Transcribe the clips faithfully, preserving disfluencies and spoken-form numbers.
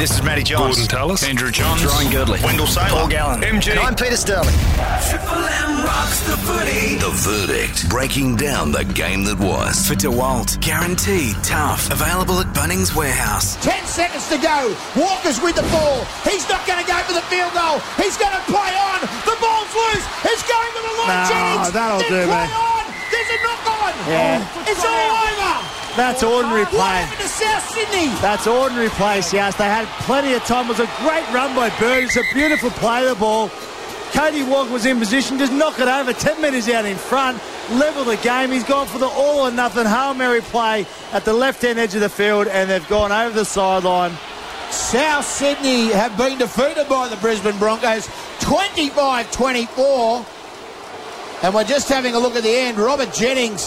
This is Matty Johns. Gordon Tallis. Andrew Johns. Ryan Girdley. Wendell Saylor. Paul Gallen. M G. And I'm Peter Sterling. Triple M rocks the footy. The Verdict, breaking down the game that was. For DeWalt, guaranteed tough. Available at Bunnings Warehouse. Ten seconds to go. Walker's with the ball. He's not going to go for the field goal. He's going to play on. The ball's loose. It's going to the line. No, Jennings. that'll Then do, play mate. on. There's a knock on. Yeah. It's all over. That's ordinary What play. happened to South Sydney? That's ordinary play, South. They had plenty of time. It was a great run by Burgess. A beautiful play of the ball. Cody Walker was in position. Just knock it over. Ten metres out in front. Level the game. He's gone for the all or nothing Hail Mary play at the left-hand edge of the field, and they've gone over the sideline. South Sydney have been defeated by the Brisbane Broncos twenty-five twenty-four. And we're just having a look at the end. Robert Jennings.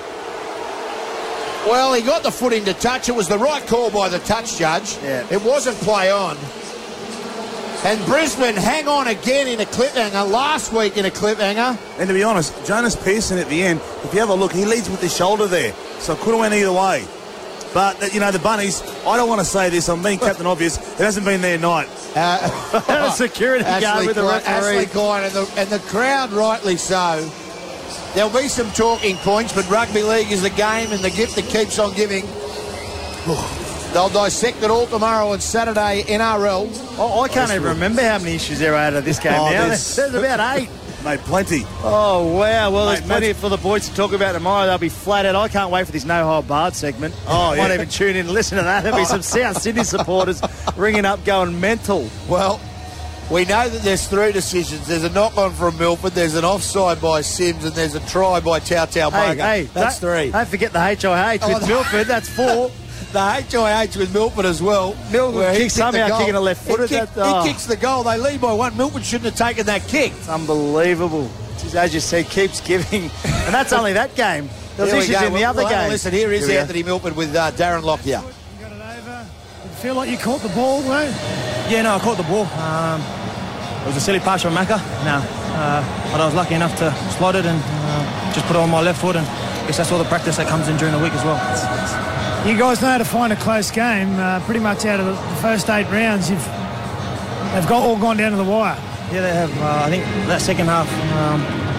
Well, he got the foot into touch. It was the right call by the touch judge. Yeah. It wasn't play on. And Brisbane hang on again in a cliffhanger. Last week in a cliffhanger. And to be honest, Jonas Pearson at the end, if you have a look, he leads with his shoulder there. So it could have went either way. But, you know, the Bunnies, I don't want to say this, I'm being Captain Obvious, it hasn't been their night. Uh, And a security guard Ashley with the Klein, referee. Ashley Klein and the, and the crowd rightly so. There'll be some talking points, but rugby league is the game and the gift that keeps on giving. They'll dissect it all tomorrow and Saturday N R L. Oh, I can't even remember how many issues there are out of this game Oh, now. there's- There's about eight. Mate, plenty. Oh, wow. Well, there's Mate, plenty mate. for the boys to talk about tomorrow. They'll be flat out. I can't wait for this no-hold-barred segment. Oh, Might yeah. even tune in and listen to that. There'll be some South Sydney supporters ringing up going mental. Well, we know that there's three decisions. There's a knock-on from Milford, there's an offside by Sims, and there's a try by Tau Tau Hey, Moga. hey, That's don't, three. Don't forget the H I H Oh, with the- Milford. That's four. The H I H with Milford as well. Milford where he kicks kicked the somehow goal. kicking a left-footed. He, kicked, That- oh. he kicks the goal. They lead by one. Milford shouldn't have taken that kick. It's unbelievable. Just, as you said, keeps giving. And that's only that game. There's Here we issues go. in the Well, other well, game. Listen, here is Here we go. Anthony Milford with uh, Darren Lockyer. Got it over. Did you feel like you caught the ball, though? Yeah, no, I caught the ball. Um, it was a silly pass from Macca. No, uh, but I was lucky enough to slot it and uh, just put it on my left foot, and I guess that's all the practice that comes in during the week as well. You guys know how to find a close game. Uh, pretty much out of the, the first eight rounds, you've they've got all gone down to the wire. Yeah, they have. Uh, I think that second half, um,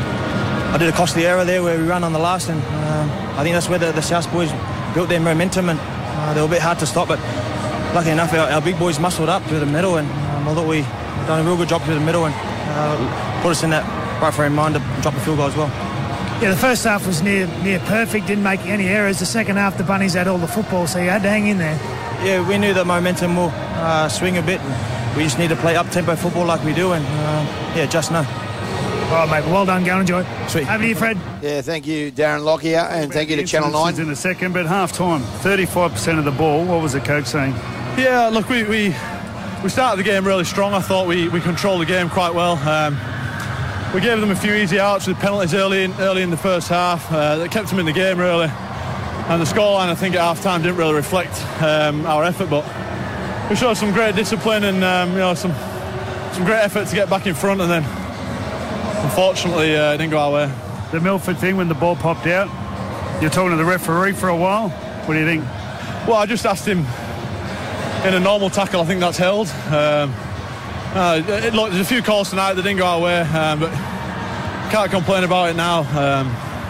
I did a costly error there where we ran on the last, and um, I think that's where the, the South boys built their momentum, and uh, they were a bit hard to stop, but lucky enough, our, our big boys muscled up through the middle, and um, although we done a real good job through the middle and uh, put us in that right frame of mind to drop a field goal as well. Yeah, the first half was near near perfect, didn't make any errors. The second half, the Bunnies had all the football, so you had to hang in there. Yeah, we knew the momentum will uh, swing a bit. We just need to play up-tempo football like we do, and uh, yeah, just know. All right, mate, well done. Go enjoy. Sweet. Over to you, Fred. Yeah, thank you, Darren Lockyer, and thank you to Channel nine. In a second, but half-time, thirty-five percent of the ball. What was the coach saying? Yeah, look, we we, we started the game really strong. I thought we, we controlled the game quite well. Um, we gave them a few easy outs with penalties early in, early in the first half. Uh, that kept them in the game, really. And the scoreline, I think, at half-time didn't really reflect um, our effort, but we showed some great discipline and um, you know some some great effort to get back in front, and then unfortunately uh, it didn't go our way. The Milford thing when the ball popped out, you're talking to the referee for a while. What do you think? Well, I just asked him in a normal tackle. I think that's held. Um, uh, it, look, there's a few calls tonight that didn't go our way, um, but can't complain about it now. Um,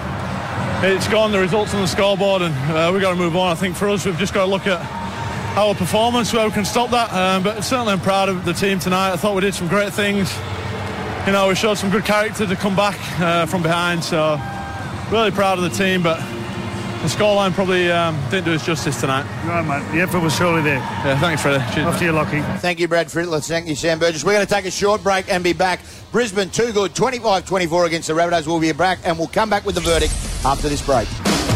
it's gone, the results on the scoreboard, and uh, we've got to move on. I think for us, we've just got to look at our performance, where we can stop that. Um, but certainly I'm proud of the team tonight. I thought we did some great things. You know, we showed some good character to come back uh, from behind, so really proud of the team, but the scoreline probably um, didn't do us justice tonight. Right, mate. The effort was surely there. Yeah, thanks, Freddie. Cheers. Off to you, Lockie. Thank you, Brad Frittler. Thank you, Sam Burgess. We're going to take a short break and be back. Brisbane, too good, twenty-five twenty-four against the Rabbitohs. We'll be back, and we'll come back with the verdict after this break.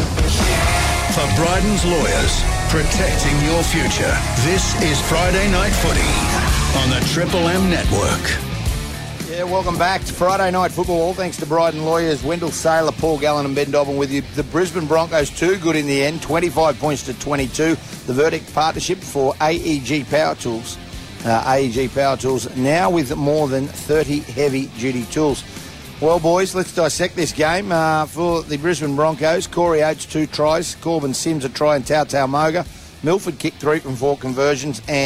For Bryden's Lawyers, protecting your future. This is Friday Night Footy on the Triple M Network. Yeah, welcome back to Friday Night Football. All thanks to Bryden Lawyers, Wendell Saylor, Paul Gallen and Ben Dobbin with you. The Brisbane Broncos too good in the end, twenty-five points to twenty-two. The verdict partnership for A E G Power Tools. Uh, A E G Power Tools now with more than thirty heavy-duty tools. Well, boys, let's dissect this game. Uh, for the Brisbane Broncos, Corey Oates, two tries. Corbin Sims, a try, and Tau Tau Moga. Milford kicked three from four conversions, and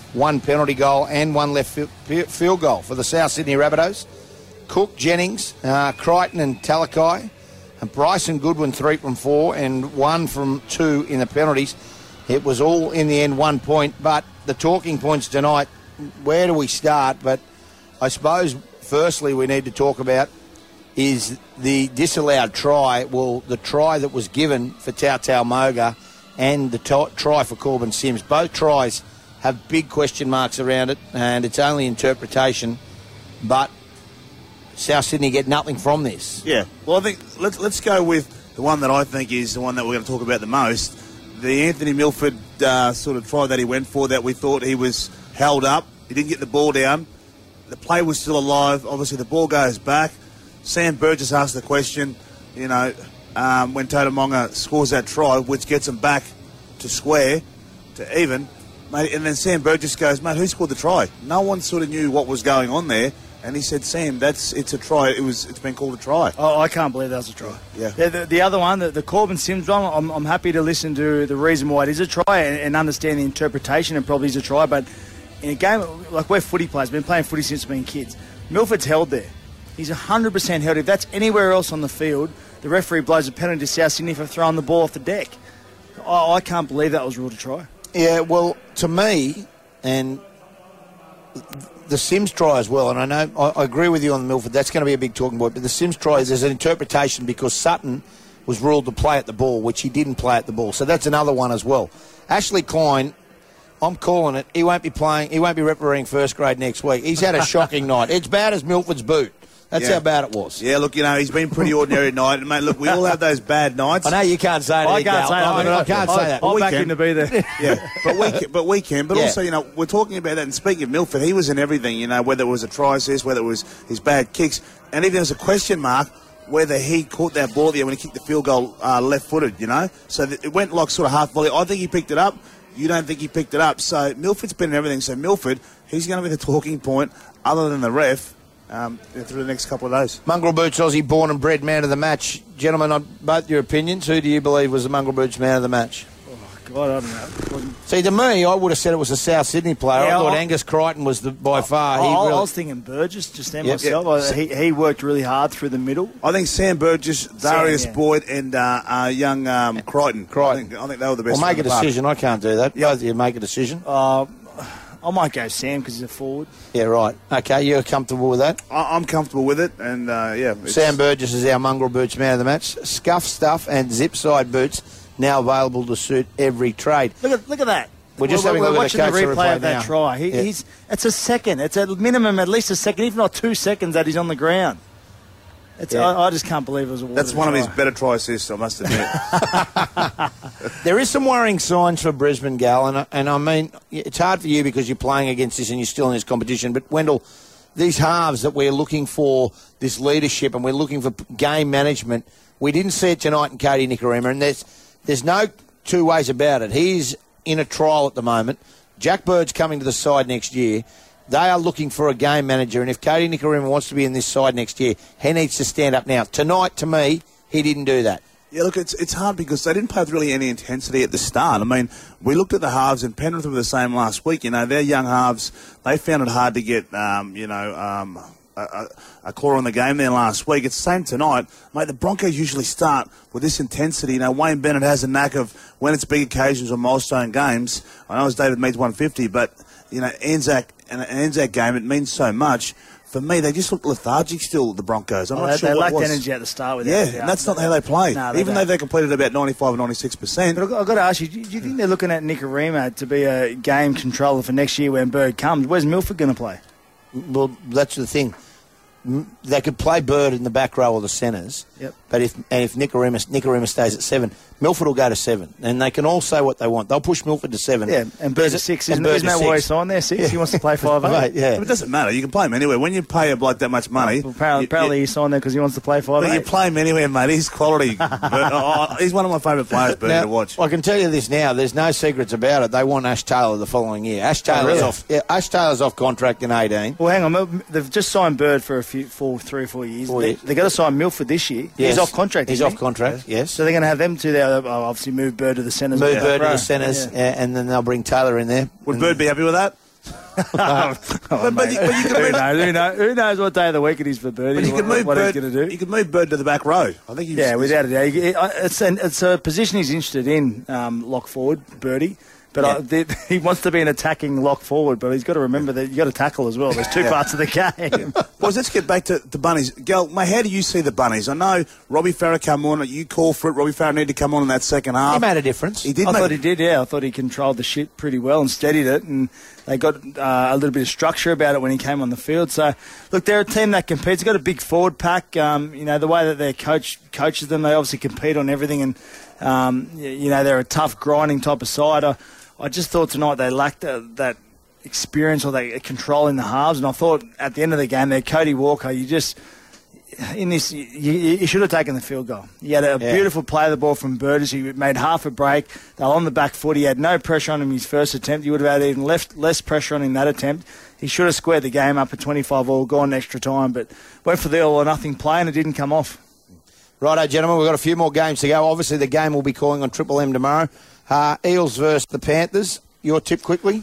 one penalty goal and one left fi- field goal for the South Sydney Rabbitohs. Cook, Jennings, uh, Crichton and Talakai. And Bryson Goodwin, three from four and one from two in the penalties. It was all, in the end, one point. But the talking points tonight, where do we start? But I suppose, firstly, we need to talk about is the disallowed try. Well, the try that was given for Tautau Moga and the t- try for Corbin Sims. Both tries have big question marks around it, and it's only interpretation. But South Sydney get nothing from this. Yeah. Well, I think let's let's go with the one that I think is the one that we're going to talk about the most. The Anthony Milford uh, sort of try that he went for, that we thought he was held up. He didn't get the ball down. The play was still alive. Obviously, the ball goes back. Sam Burgess asked the question, you know, um, when Tautamonga scores that try, which gets him back to square, to even, mate, and then Sam Burgess goes, mate, who scored the try? No one sort of knew what was going on there. And he said, Sam, that's it's a try. It was, it's been called a try. Oh, I can't believe that was a try. Yeah. The, the, the other one, the, the Corbin Sims one, I'm, I'm happy to listen to the reason why it is a try and, and understand the interpretation and probably is a try. But in a game, like we're footy players, been playing footy since being kids. Milford's held there. He's one hundred percent held. If that's anywhere else on the field, the referee blows a penalty to South Sydney for throwing the ball off the deck. Oh, I can't believe that was ruled a try. Yeah, well, to me, and the Sims try as well, and I know I, I agree with you on the Milford, that's going to be a big talking point, but the Sims try, there's an interpretation because Sutton was ruled to play at the ball, which he didn't play at the ball, so that's another one as well. Ashley Klein, I'm calling it, he won't be playing, he won't be refereeing first grade next week. He's had a shocking night. It's bad as Milford's boot. That's yeah. how bad it was. Yeah, look, you know, he's been pretty ordinary tonight. And, mate, look, we all have those bad nights. I know you can't say that. I can't say that. I, mean, I can't I, say that. I'm we back can. in to be there. Yeah, but we can, but we can. But Yeah. also, you know, we're talking about that. And speaking of Milford, he was in everything, you know, whether it was a try assist, whether it was his bad kicks. And even there's a question mark whether he caught that ball there when he kicked the field goal uh, left-footed, you know. So th- it went like sort of half volley. I think he picked it up. You don't think he picked it up. So Milford's been in everything. So Milford, he's going to be the talking point other than the ref. Um, through the next couple of days. Mongrel Boots Aussie born and bred man of the match. Gentlemen, on both your opinions, who do you believe was the Mongrel Boots man of the match? Oh, God, I don't know. See, to me, I would have said it was a South Sydney player. Yeah, I thought I- Angus Crichton was the by far. I, he I, really, I was thinking Burgess just then Yep. myself. I, he, he worked really hard through the middle. I think Sam Burgess, Darius yeah. Boyd, and uh, uh, young um, Crichton. Crichton. I think, I think they were the best. Well, make a in the park. decision. I can't do that. Both of you make a decision. Uh, I might go Sam because he's a forward. Yeah, right. Okay, you're comfortable with that? I- I'm comfortable with it, and uh, yeah. it's- Sam Burgess is our Mongrel Boots man of the match. Scuff Stuff and Zip Side Boots now available to suit every trade. Look at look at that. We're just we're, having a we're look at watching the the coach replay replay of that now. try. He, Yeah. He's it's a second. It's a minimum at least a second, if not two seconds, that he's on the ground. It's, Yeah. I, I just can't believe it was a That's one of his better try assists, I must admit. There is some worrying signs for Brisbane, Gal, and, and I mean, it's hard for you because you're playing against this and you're still in this competition, but Wendell, these halves that we're looking for, this leadership, and we're looking for game management, we didn't see it tonight in Cody Nikorima, and there's, there's no two ways about it. He's in a trial at the moment. Jack Bird's coming to the side next year. They are looking for a game manager, and if Cody Nikorima wants to be in this side next year, he needs to stand up now. Tonight, to me, he didn't do that. Yeah, look, it's it's hard because they didn't play with really any intensity at the start. I mean, we looked at the halves, and Penrith were the same last week. You know, their young halves, they found it hard to get, um, you know, um, a, a, a claw on the game there last week. It's the same tonight. Mate, the Broncos usually start with this intensity. You know, Wayne Bennett has a knack of, when it's big occasions or milestone games, I know it's David Mead's one fifty, but, you know, Anzac, an Anzac game, it means so much. For me, they just look lethargic still, the Broncos. I'm Oh, not they, sure they what lacked was. energy at the start with Yeah, that. and that's not how they play. No, they Even though don't. they completed about ninety-five or ninety-six percent. But I've got, I've got to ask you, do you think they're looking at Nikorima to be a game controller for next year when Bird comes? Where's Milford going to play? Well, that's the thing. M- They could play Bird in the back row or the centres, Yep. but if and if Nikorima, Nikorima stays at seven, Milford will go to seven, and they can all say what they want. They'll push Milford to seven. Yeah, and Bird's at six. Isn't, Bird's isn't that at why he six. signed there? Six? He wants to play five eight. Right, yeah. But it doesn't matter. You can play him anywhere. When you pay a bloke that much money, Well, apparently, you- apparently you- he signed there because he wants to play five but you eight. play him anywhere, mate. He's quality. But, oh, he's one of my favourite players, Bernie, Now, to watch. I can tell you this now. There's no secrets about it. They want Ash Taylor the following year. Ash Taylor's really? off. Yeah, Ash Taylor's off contract in eighteen. Well, hang on. They've just signed Bird for a few, four, three or four years. Four they, years. They've got to sign Milford this year. Yes. He's off contract. He's isn't off he? contract. Yes. So they're going to have them two there. Oh, obviously, move Bird to the centres. Move Yeah. Bird to Right. the centres, Yeah. uh, and then they'll bring Taylor in there. Would And- Bird be happy with that? but, but, Mate, you, but you could who, move, knows, who, knows, who knows what day of the week it is for Birdie? but you could what move what Bird. he's going to do? You could move Bird to the back row. I think. He's, Yeah, without a doubt. He- uh, It's, an, it's a position he's interested in, um, lock forward, Birdie. But Yeah. I, the, he wants to be an attacking lock forward, but he's got to remember that you've got to tackle as well. There's two parts of the game. Boys, let's get back to the Bunnies. Gal, mate, how do you see the Bunnies? I know Robbie Farah come on. You call for it. Robbie Farah needed to come on in that second half. He made a difference. He did I make thought he did, yeah. I thought he controlled the shit pretty well and steadied it, and they got uh, a little bit of structure about it when he came on the field. So, look, they're a team that competes. They've got a big forward pack. Um, you know, the way that their coach coaches them, they obviously compete on everything, and, um, y- you know, they're a tough, grinding type of side. I, I just thought tonight they lacked uh, that experience or that control in the halves, and I thought at the end of the game there, Cody Walker, you just... In this, you, you should have taken the field goal. He had a Yeah. beautiful play of the ball from Burgess. He made half a break. They were on the back foot. He had no pressure on him his first attempt. He would have had even left, less pressure on him that attempt. He should have squared the game up at twenty-five all, gone extra time, but went for the all or nothing play and it didn't come off. Righto, gentlemen, we've got a few more games to go. Obviously, the game will be calling on Triple M tomorrow. Uh, Eels versus the Panthers. Your tip quickly?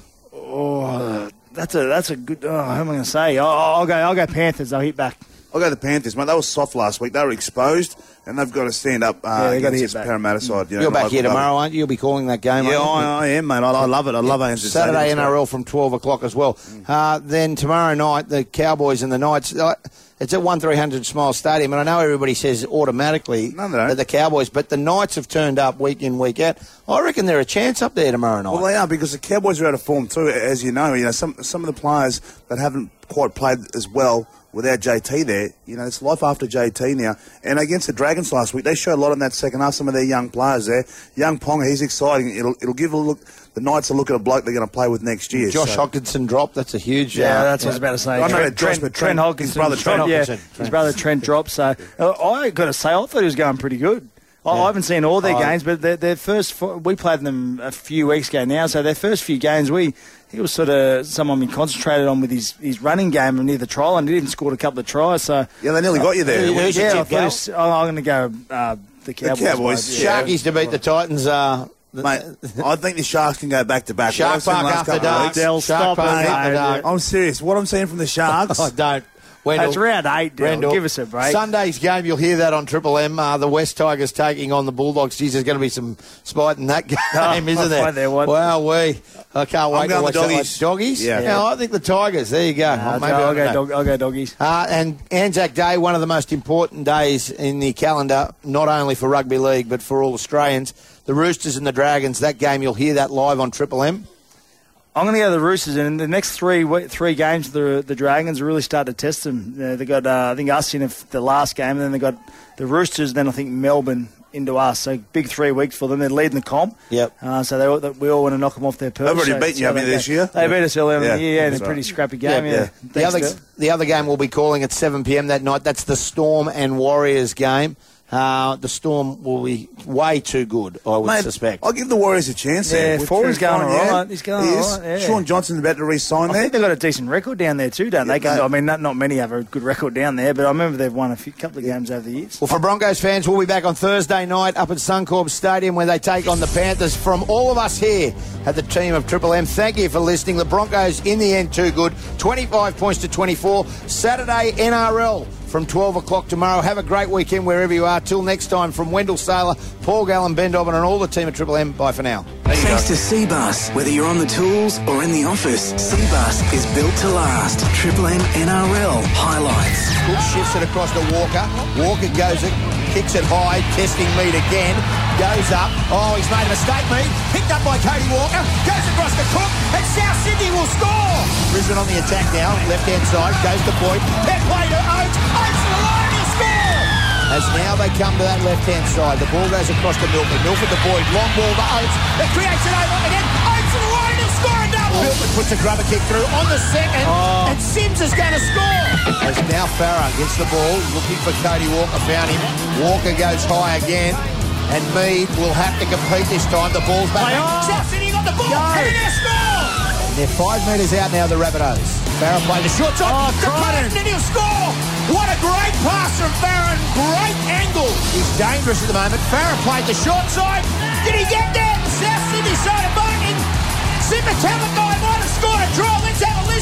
Oh, that's a that's a good. Oh, how am I going to say? I'll, I'll go. I'll go Panthers. I'll hit back. I'll go the Panthers, mate. They were soft last week. They were exposed, and they've got to stand up uh, Yeah, they gotta against hit this back. Parramatta side. You know, You're back like- here like- tomorrow, aren't you? You'll be calling that game, Yeah, aren't you? I, I am, mate. I, I love it. I love A N Z Saturday Stadium. N R L from twelve o'clock as well. Uh, then tomorrow night, the Cowboys and the Knights. Uh, it's at one three hundred Smile Stadium, and I know everybody says automatically No, they don't. that the Cowboys, but the Knights have turned up week in, week out. I reckon they're a chance up there tomorrow night. Well, they are, because the Cowboys are out of form too, as you know. You know, some some of the players that haven't quite played as well without J T there. You know, it's life after J T now. And against the Dragons last week, they showed a lot in that second half. Some of their young players there. Young Ponga, he's exciting. It'll it'll give a look. The Knights a look at a bloke they're going to play with next year. Josh so. Hockenson dropped. That's a huge. Yeah, uh, that's what I was about to say. I know Trent, that Josh, Trent, but Trent Trent- Hopkins, his brother Trent yeah, Hopkinson. his brother Trent dropped. So uh, I got to say, I thought he was going pretty good. I, I haven't seen all their Oh. games, but their, their first four, we played them a few weeks ago now. So their first few games, we he was sort of someone we concentrated on with his, his running game near the try line. He even scored a couple of tries. So Yeah, they nearly got you there. Who- What who's did your you yeah, I tip, thought Gal? he was- oh, I'm going to go uh, the Cowboys. Cowboys, mate. yeah. Sharkies to beat the Titans. Uh, Mate, I think the Sharks can go back to back. Shark What I've seen Park the last after couple of dark. weeks- They'll Shark stop Park it, after mate. dark. I'm serious. What I'm seeing from the Sharks. Oh, don't. Wendell. That's round eight, Dale. Randall. Give us a break. Sunday's game, you'll hear that on Triple M. Uh, the West Tigers taking on the Bulldogs. Geez, there's going to be some spite in that game, Oh, isn't there? I find there one. Wow, we. I can't wait I'm to going watch the that one. doggies. Doggies? Yeah. yeah. I think the Tigers. There you go. Uh, Maybe I'll, I go don't know. dog, I'll go doggies. Uh, and Anzac Day, one of the most important days in the calendar, not only for rugby league but for all Australians. The Roosters and the Dragons. That game, you'll hear that live on Triple M. I'm going to go to the Roosters, and in the next three we- three games, the the Dragons really start to test them. Uh, they got, uh, I think, us in the last game, and then they got the Roosters, then I think Melbourne into us. So big three weeks for them. They're leading the comp. Yep. Uh, so they, all- we all want to knock them off their perch. They've already so, beaten you, so haven't they they, this go- year? They beat us earlier in Yeah, the year, yeah, in a that's pretty right. scrappy game. Yeah, The Thanks, other, Bill. the other game we'll be calling at seven p.m. that night. That's the Storm and Warriors game. Uh, the Storm will be way too good, I would Mate, suspect. I'll give the Warriors a chance. Yeah, there. With Forward's Trent going Fine, all yeah. right. He's going He all is. right, yeah. Sean Johnson's about to re-sign I there. think they've got a decent record down there too, don't they? Yeah, mate. I mean, not, not many have a good record down there, but I remember they've won a few, couple of games over the years. Well, for Broncos fans, we'll be back on Thursday night up at Suncorp Stadium where they take on the Panthers. From all of us here at the team of Triple M, thank you for listening. The Broncos, in the end, too good. twenty-five points to twenty-four. Saturday, N R L from twelve o'clock tomorrow. Have a great weekend wherever you are. Till next time, from Wendell Saylor, Paul Gallen, Ben Dobbin and all the team at Triple M, bye for now. Thanks to Cbus. Whether you're on the tools or in the office, Cbus is built to last. Triple M N R L highlights. Cook shifts it across to Walker. Walker goes it, kicks it high, testing Mead again. Goes up. Oh, he's made a mistake, Mead. Picked up by Cody Walker. Goes across to Cook. And South Sydney will score. Brisbane on the attack now. Left-hand side. Goes to Boyd. Fair play to Oates. Oates to the line. He'll score. As now they come to that left-hand side. The ball goes across to Milford. Milford to Boyd. Long ball to Oates. It creates an over again. Oates to the line. He'll score a double. Milford puts a grubber kick through on the second. Oh. And Sims is going to score. As now Farah gets the ball. Looking for Cody Walker. Found him. Walker goes high again. And Mead will have to compete this time. The ball's back. Play on. South Sydney got the ball. Go. And they're going to score. And they're five metres out now, the Rabbitohs. Farah played the short side. Oh, to Crichton. Crichton, and he'll score. What a great pass from Farah. Great angle. He's dangerous at the moment. Farah played the short side. Did he get there? South Sydney side of Barking. Simmer Talakai might have scored a try. Let's have a listen.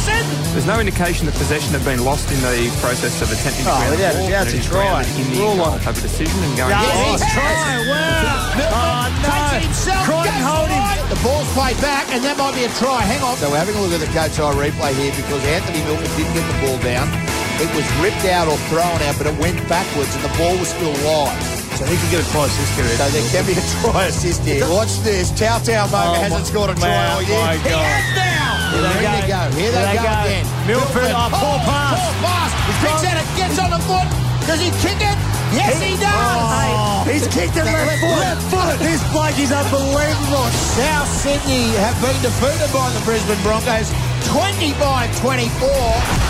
Pearson. There's no indication that possession had been lost in the process of attempting to Oh, ground the without a ball. doubt, and it it's is a try. grounded in the Rule goal. on. Have a decision and going Yeah, forward. he's try. Wow. Oh, no. Takes it himself. Crichton, goes hold him. wide. The ball's played back, and that might be a try. Hang on. So we're having a look at the coach eye replay here because Anthony Milford didn't get the ball down. It was ripped out or thrown out, but it went backwards and the ball was still live. So he can get a try assist here. So there can be a try assist here. Watch this. Tao Tao Moga Oh, hasn't my- scored a try wow, all year. my He God. has now. Here they Here they go. go. Here Here they they go go. again. Milford, oh, poor pass. Poor pass. He's Picks gone. at it, gets on the foot. Does he kick it? Yes, he does. Oh, he's kicked it left foot. Left foot. This bloke is unbelievable. South Sydney have been defeated by the Brisbane Broncos twenty by twenty-four.